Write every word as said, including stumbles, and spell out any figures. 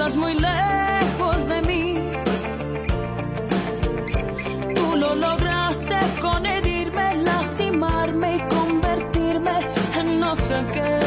estás muy lejos de mí. Tú lo lograste con herirme, lastimarme y convertirme en no sé qué.